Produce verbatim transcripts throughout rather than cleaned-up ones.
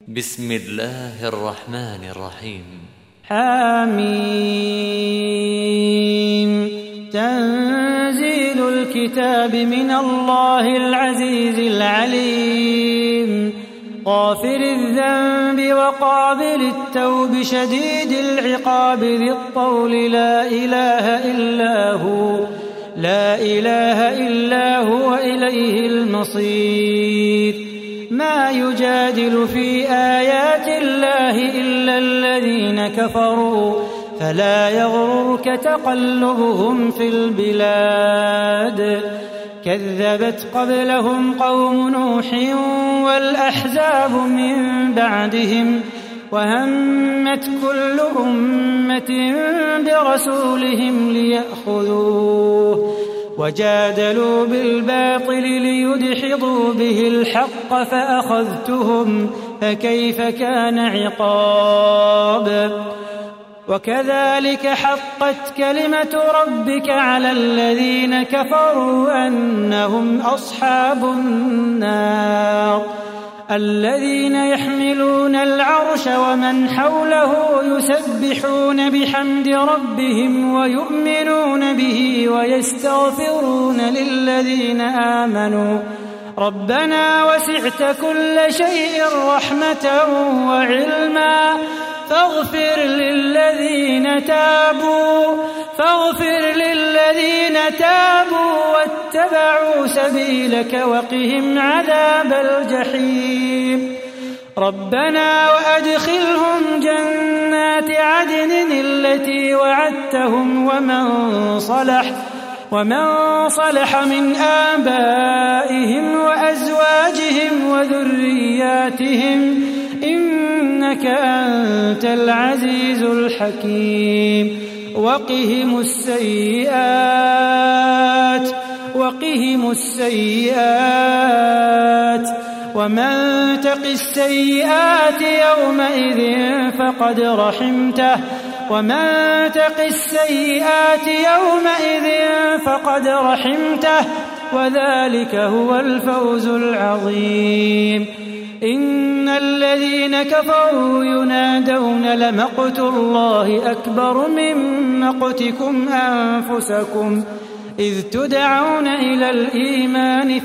بسم الله الرحمن الرحيم. حميم. تنزيل الكتاب من الله العزيز العليم، غافر الذنب وقابل التوب شديد العقاب ذي الطول، لا إله إلا هو لا إله إلا هو إليه المصير. ما يجادل في آيات الله إلا الذين كفروا، فلا يغررك تقلبهم في البلاد. كذبت قبلهم قوم نوح والأحزاب من بعدهم، وهمت كل أمة برسولهم ليأخذوه، وجادلوا بالباطل ليدحضوا به الحق فأخذتهم، فكيف كان عقاب. وكذلك حقت كلمة ربك على الذين كفروا أنهم أصحاب النار. الذين يحملون العرش ومن حوله يسبحون بحمد ربهم ويؤمنون به ويستغفرون للذين آمنوا ربنا وسعت كل شيء رحمة وعلما فاغفر للذين تابوا فاغفر للذين تابوا واتبعوا سبيلك وقهم عذاب الجحيم. ربنا وأدخلهم جنات عدن التي وعدتهم ومن صلح ومن صلح من آبائهم وأزواجهم وذرياتهم إنك أنت العزيز الحكيم. وقهم السيئات وقهم السيئات ومن تق السيئات يومئذ فقد رحمته ومن تق السيئات يومئذ فقد رحمته وذلك هو الفوز العظيم. إن الذين كفروا ينادون لمقت الله أكبر من مقتكم أنفسكم إذ تدعون إلى الإيمان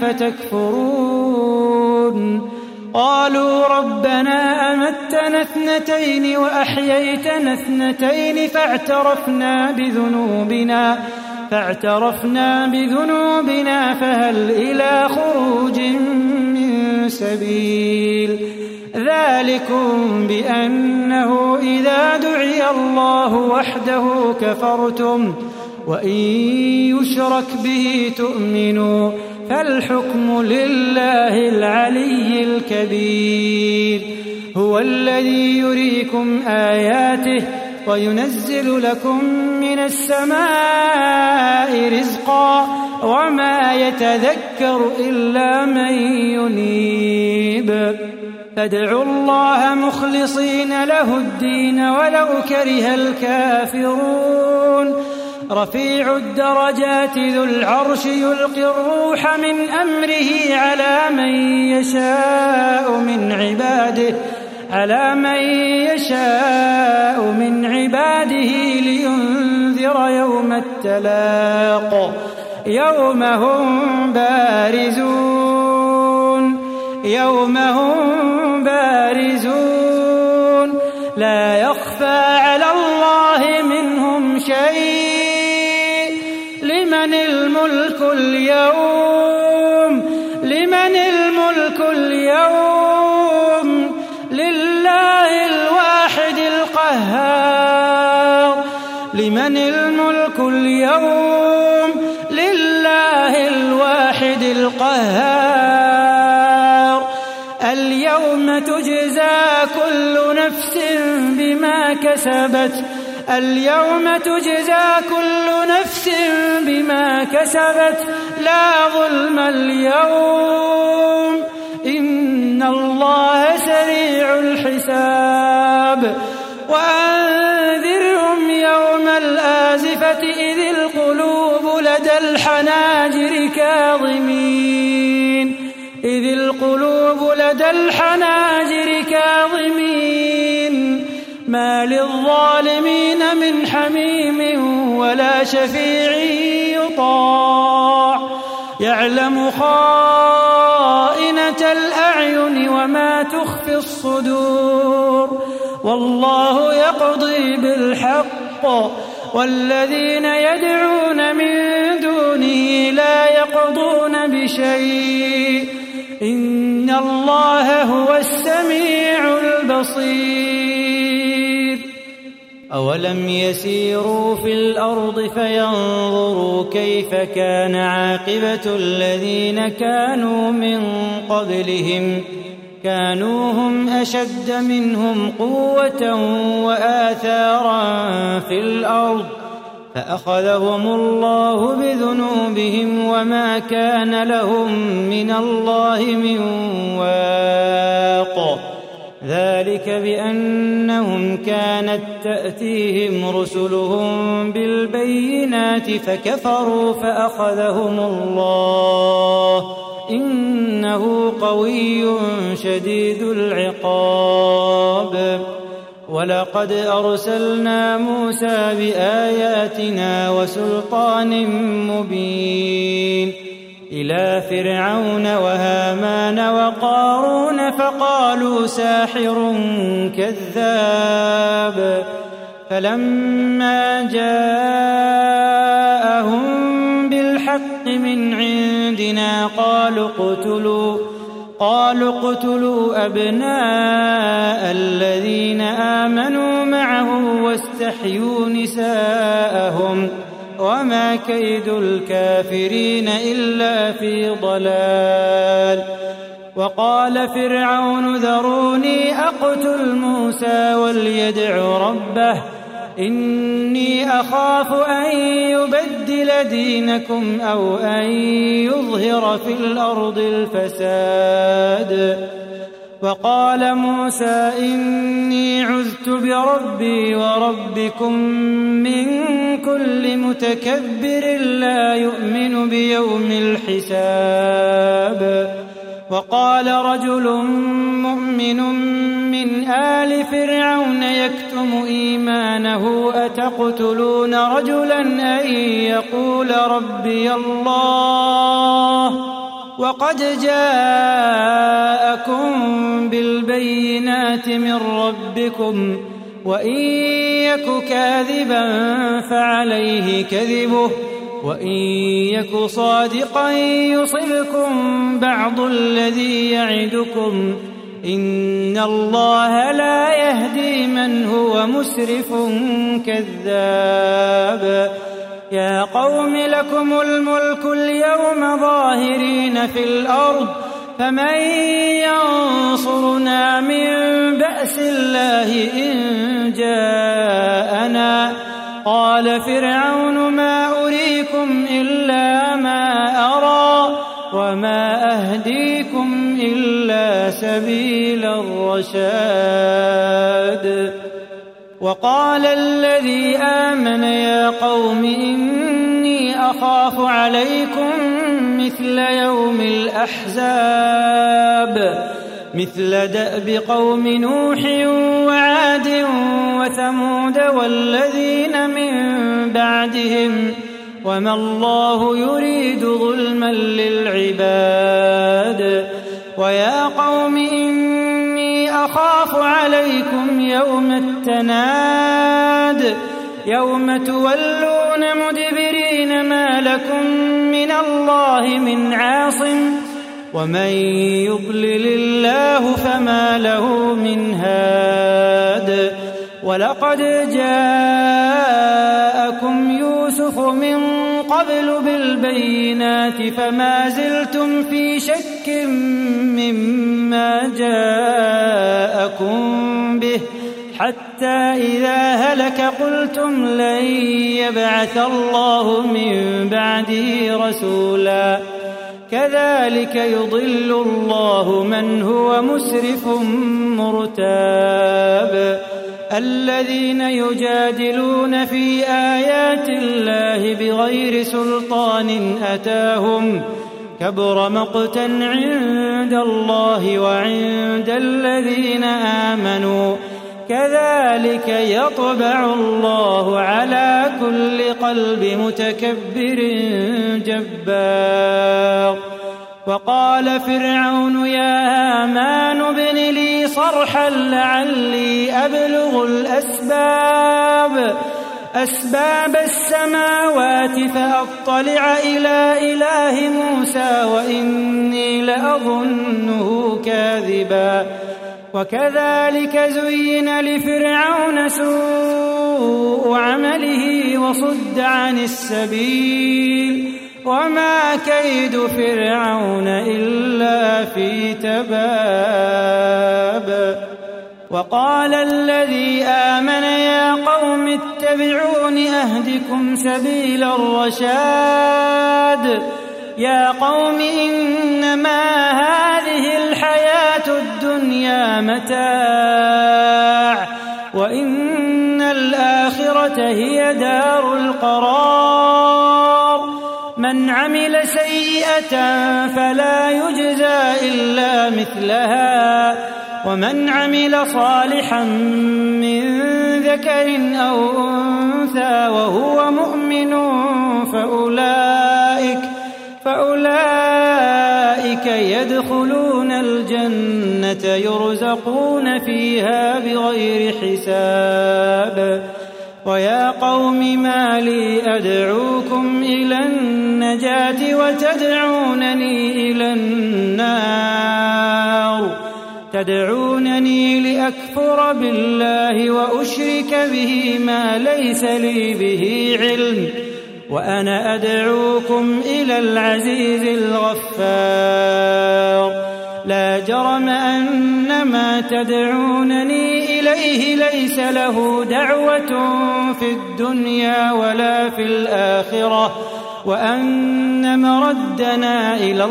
فتكفرون. قالوا ربنا أمتنا اثنتين وأحييتنا اثنتين فاعترفنا بذنوبنا فاعترفنا بذنوبنا فهل إلى خروج من سبيل. ذلكم بأنه إذا دعي الله وحده كفرتم وإن يشرك به تؤمنوا فالحكم لله العلي الكبير. هو الذي يريكم آياته وينزل لكم من السماء رزقا وما يتذكر إلا من ينيب. فادعوا الله مخلصين له الدين ولو كره الكافرون. رفيع الدرجات ذو العرش يلقي الروح من أمره على من يشاء من عباده على من يشاء من عباده لينذر يوم التلاق يوم هم بارزون يوم هم بارزون لا يخفى على الله منهم شيء. لمن الملك اليوم لمن الملك اليوم لله الواحد القهار. لمن الملك اليوم لله الواحد القهار. اليوم تجزى كل نفس بما كسبت اليوم تجزى كل نفس بما كسبت لا ظلم اليوم إن الله سريع الحساب. وأنذرهم يوم الآزفة إذ القلوب لدى الحناجر كاظمين إذ القلوب لدى الحناجر كاظمين ما للظالمين من حميم ولا شفيع يطاع يعلم خائنة الأعين وما تخفي الصدور والله يقضي بالحق والذين يدعون من دونه لا يقضون بشيء إن الله هو السميع البصير أولم يسيروا في الأرض فينظروا كيف كان عاقبة الذين كانوا من قبلهم كانوا هم أشد منهم قوة وآثارا في الأرض فأخذهم الله بذنوبهم وما كان لهم من الله من واق ذلك بأنهم كانت تأتيهم رسلهم بالبينات فكفروا فأخذهم الله إنه قوي شديد العقاب ولقد أرسلنا موسى بآياتنا وسلطان مبين إلى فرعون وهامان وقارون فقالوا ساحر كذاب فلما جاءهم بالحق من عندنا قالوا اقتلوا قالوا اقتلوا أبناء الذين آمنوا معه واستحيوا نساءهم وما كيد الكافرين إلا في ضلال وقال فرعون ذروني أقتل موسى وليدع ربه إني أخاف أن يبدل دينكم أو أن يظهر في الأرض الفساد وقال موسى إني عذت بربي وربكم من كل متكبر لا يؤمن بيوم الحساب وقال رجل مؤمن من آل فرعون يكتم إيمانه أتقتلون رجلا أن يقول ربي الله وقد جاءكم بالبينات من ربكم وإن يك كاذبا فعليه كذبه وإن يك صادقا يصبكم بعض الذي يعدكم إن الله لا يهدي من هو مسرف كذاب يا قوم لكم الملك اليوم ظاهرين في الأرض فمن ينصرنا من بأس الله إن جاءنا قال فرعون ما أريكم إلا ما أرى وما أهديكم إلا سبيل الرشاد وقال الذي آمن يا قوم إني أخاف عليكم مثل يوم الأحزاب مثل دأب قوم نوح وعاد وثمود والذين من بعدهم وما الله يريد ظلما للعباد ويا قوم إني أخاف عليكم يوم التناد يوم تولون مدبرين ما لكم من الله من عاصم ومن يضلل الله فما له من هاد ولقد جاءكم يوسف من قبل بالبينات فما زلتم في شك مما جاءكم به حتى إذا هلك قلتم لن يبعث الله من بعده رسولا كذلك يضل الله من هو مسرف مرتاب الذين يجادلون في آيات الله بغير سلطان أتاهم كبر مقتا عند الله وعند الذين آمنوا كذلك يطبع الله على كل قلب متكبر جبار. وقال فرعون يا هامان ابن لي صرحا لعلي أبلغ الأسباب أسباب السماوات فأطلع إلى إله موسى وإني لأظنه كاذبا. وكذلك زين لفرعون سوء عمله وصد عن السبيل وما كيد فرعون إلا في تباب. وقال الذي آمن يا قوم اتبعون أهدكم سبيل الرشاد. يا قوم إنما هذه الحياة الدنيا متاع وإن الآخرة هي دار القرار. من عمل سيئة فلا يجزى إلا مثلها ومن عمل صالحا من ذكر أو أنثى وهو مؤمن فأولئك فأولئك يدخلون الجنة يرزقون فيها بغير حساب. ويا قوم ما لي أدعوكم إلى النجاة وتدعونني إلى النار تدعونني لأكفر بالله وأشرك به ما ليس لي به علم وأنا أدعوكم إلى العزيز الغفار. لا جرم أن ما تدعونني إليه ليس له دعوة في الدنيا ولا في الآخرة وأن مردنا إلى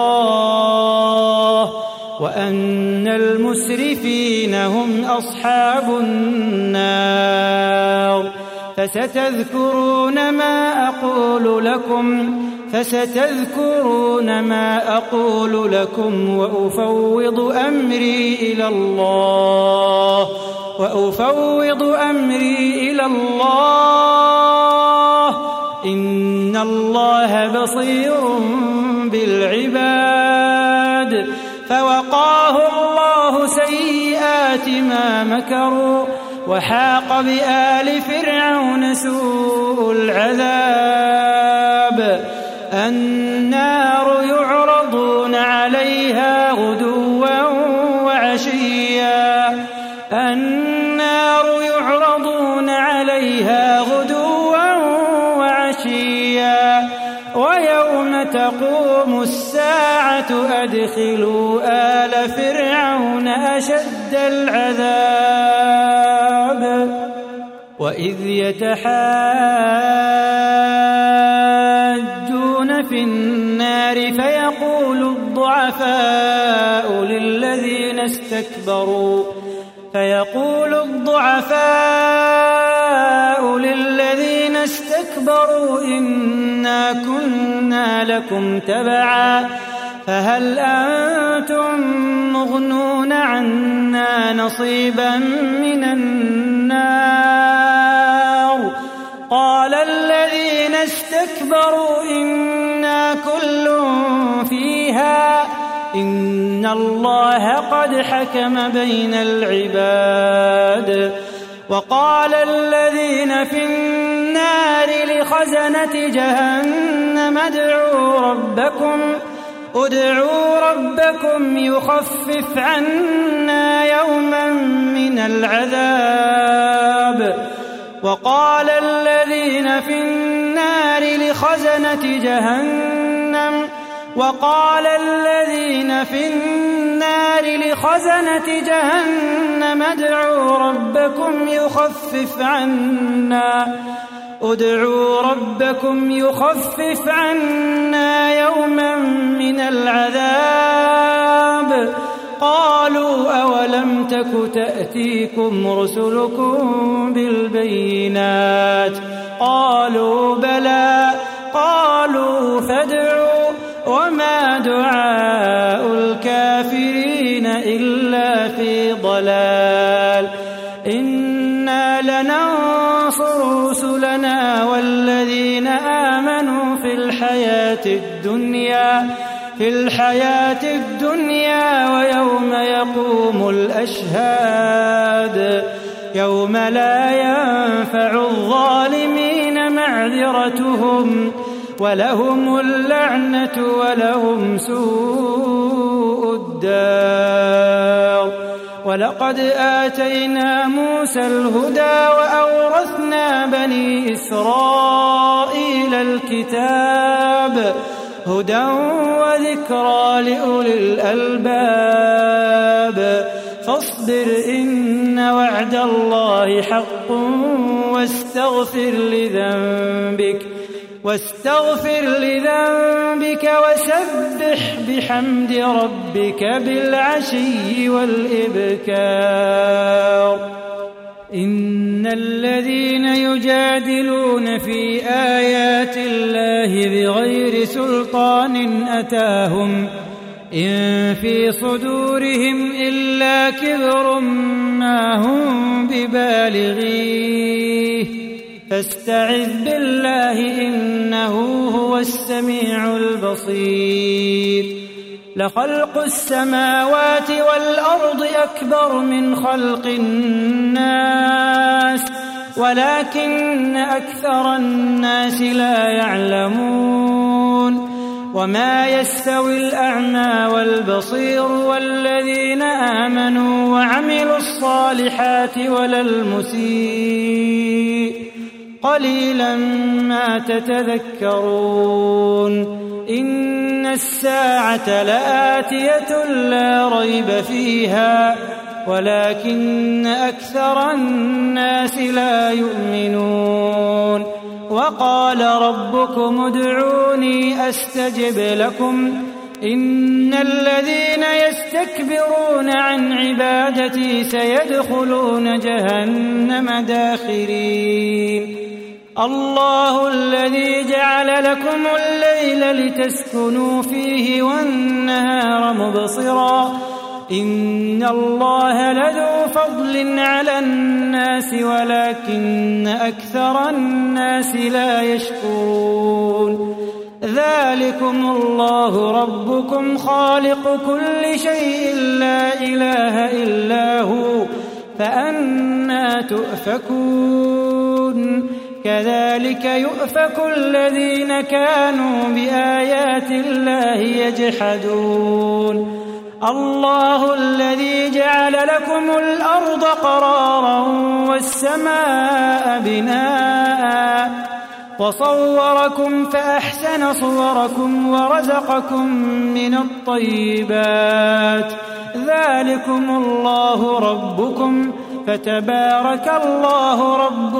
الله وأن المسرفين هم أصحاب النار. فستذكرون ما أقول لكم فستذكرون ما أقول لكم وأفوض أمري إلى الله وأفوض أمري إلى الله إن الله بصير بالعباد. فوقاه الله سيئات ما مكروا وحاق بآل فرعون سوء العذاب. النار يعرضون عليها غدوا وعشيا النار يعرضون عليها غدوا وعشيا ويوم تقوم الساعة أدخلوا آل فرعون أشد العذاب. وإذ يتحاجون في النار فيقول الضعفاء للذين استكبروا فيقول الضعفاء للذين استكبروا إنا كنا لكم تبعا فهل أنتم مغنون عنا نصيبا من النار. قال الذين استكبروا إنا كل فيها إن الله قد حكم بين العباد. وقال الذين في النار لخزنة جهنم ادعوا ربكم ادعوا ربكم يخفف عنا يوما من العذاب. وقال الذين في النار لخزنة جهنم وقال الذين في النار لخزنة جهنم ادعوا ربكم يخفف عنا ادعوا ربكم يخفف عنا يوما من العذاب. قالوا أولم تك تأتيكم رسلكم بالبينات قالوا بلى قالوا فادعوا وما دعاء الكافرين إلا في ضلال. إنا لننصر رسلنا والذين آمنوا في الحياة الدنيا في الحياة الدنيا ويوم يقوم الأشهاد يوم لا ينفع الظالمين معذرتهم ولهم اللعنة ولهم سوء الدار. ولقد آتينا موسى الهدى وأورثنا بني إسرائيل الكتاب هدى وذكرى لأولي الألباب. فاصبر إن وعد الله حق واستغفر لذنبك واستغفر لذنبك وسبح بحمد ربك بالعشي والإبكار. إن الذين يجادلون في آيات الله بغير سلطان أتاهم إن في صدورهم إلا كبر ما هم ببالغيه فاستعذ بالله إنه هو السميع البصير. لخلق السماوات والأرض أكبر من خلق الناس ولكن أكثر الناس لا يعلمون. وما يستوي الأعمى والبصير والذين آمنوا وعملوا الصالحات ولا المسيء قليلا ما تتذكرون. إن الساعة لآتية لا ريب فيها ولكن أكثر الناس لا يؤمنون. وقال ربكم ادعوني أستجب لكم إن الذين يستكبرون عن عبادتي سيدخلون جهنم داخرين. الله الذي جعل لكم الليل لتسكنوا فيه والنهار مبصرا إن الله لذو فضل على الناس ولكن أكثر الناس لا يشكرون. ذلكم الله ربكم خالق كل شيء لا إله إلا هو فأنى تؤفكون. كذلك يؤفك الذين كانوا بآيات الله يجحدون. الله الذي جعل لكم الأرض قرارا والسماء بناء وصوركم فأحسن صوركم ورزقكم من الطيبات. ذلكم الله ربكم فتبارك الله رب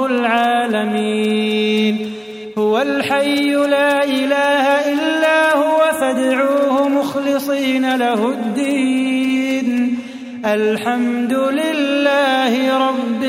العالمين. هو الحي لا إله إلا هو فادعوه مخلصين له الدين الحمد لله رب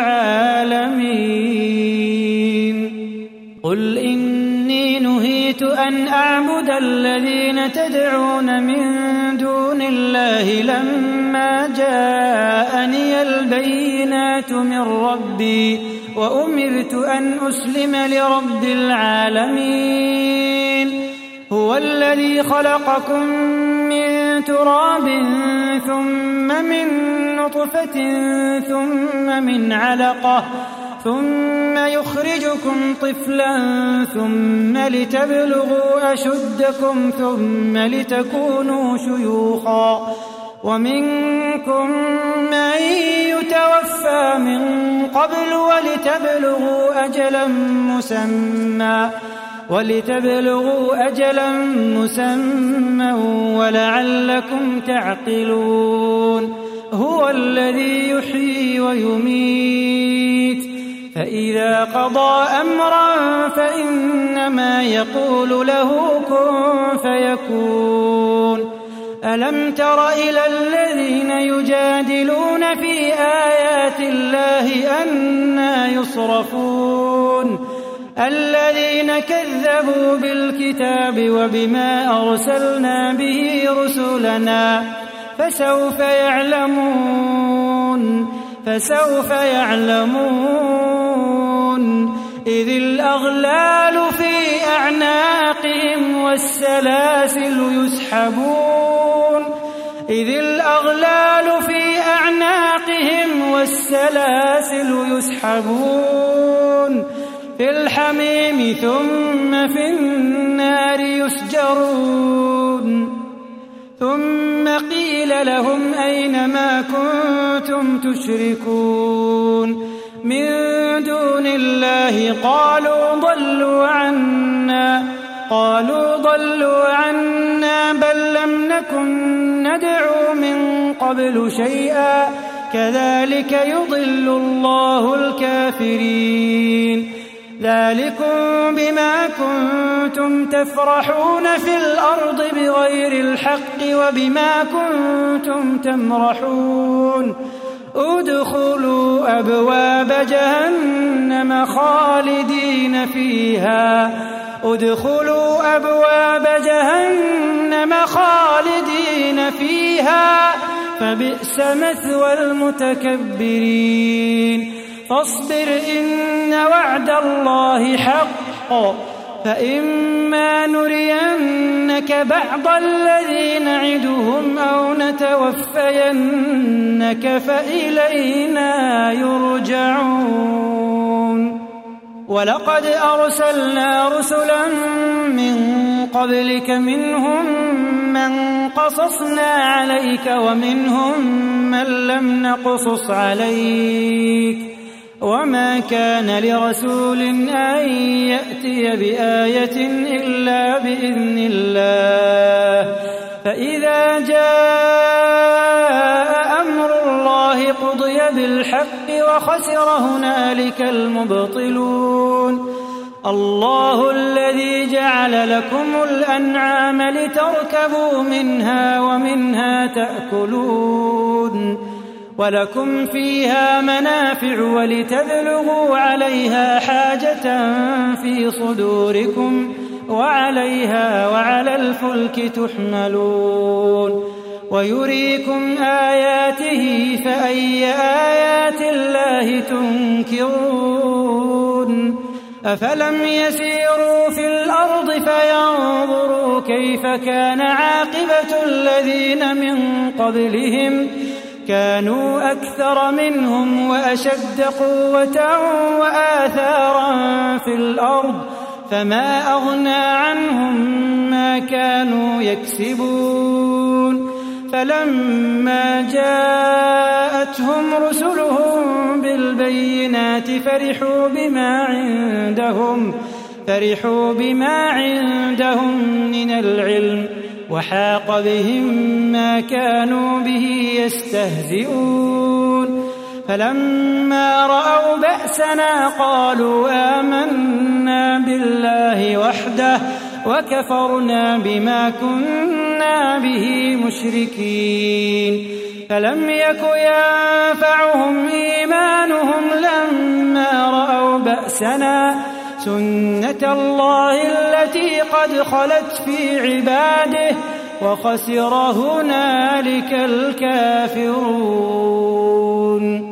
العالمين. قل إني نهيت أن أعبد الذين تدعون من دون الله لما جاءني البينات من ربي وأمرت أن أسلم لرب العالمين. هو الذي خلقكم من تراب ثم من نطفة ثم من علقة ثم يخرجكم طفلا ثم لتبلغوا أشدكم ثم لتكونوا شيوخا ومنكم من يتوفى من قبل ولتبلغوا أجلا مسمى ولتبلغوا أجلا مسمى ولعلكم تعقلون. هو الذي يحيي ويميت فإذا قضى أمرا فإنما يقول له كن فيكون. ألم تر إلى الذين يجادلون في آيات الله أنى يصرفون الذين كذبوا بالكتاب وبما أرسلنا به رسلنا فسوف يعلمون فسوف يعلمون إذ الأغلال في أعناقهم والسلاسل يسحبون إذ الأغلال في أعناقهم والسلاسل يسحبون في الحميم ثم في النار يسجرون ثم قيل لهم أين ما كنتم تشركون من دون الله قالوا ضلوا عنا قالوا ضلوا عنا بل لم نكن ندعو من قبل شيئا كذلك يضل الله الكافرين ذلكم بما كنتم تفرحون في الأرض بغير الحق وبما كنتم تمرحون ادخلوا أبواب جهنم خالدين فيها ادخلوا أبواب جهنم خالدين فيها فبئس مثوى المتكبرين فاصبر إن وعد الله حق فإما نرينك بعض الذي نعدهم أو نتوفينك فإلينا يرجعون ولقد أرسلنا رسلا من قبلك منهم من قصصنا عليك ومنهم من لم نقصص عليك وما كان لرسول أن يأتي بآية إلا بإذن الله فإذا جاء أمر الله قضي بالحق وخسر هنالك المبطلون الله الذي جعل لكم الأنعام لتركبوا منها ومنها تأكلون ولكم فيها منافع ولتبلغوا عليها حاجة في صدوركم وعليها وعلى الفلك تحملون ويريكم آياته فأي آيات الله تنكرون أفلم يسيروا في الأرض فينظروا كيف كان عاقبة الذين من قبلهم كانوا أكثر منهم وأشد قوة وآثارا في الأرض فما أغنى عنهم ما كانوا يكسبون فلما جاءتهم رسلهم بالبينات فرحوا بما عندهم فرحوا بما عندهم من العلم وحاق بهم ما كانوا به يستهزئون فلما رأوا بأسنا قالوا آمنا بالله وحده وكفرنا بما كنا به مشركين فلم يك ينفعهم إيمانهم لما رأوا بأسنا سنة الله التي قد خلت في عباده وخسر هنالك الكافرون.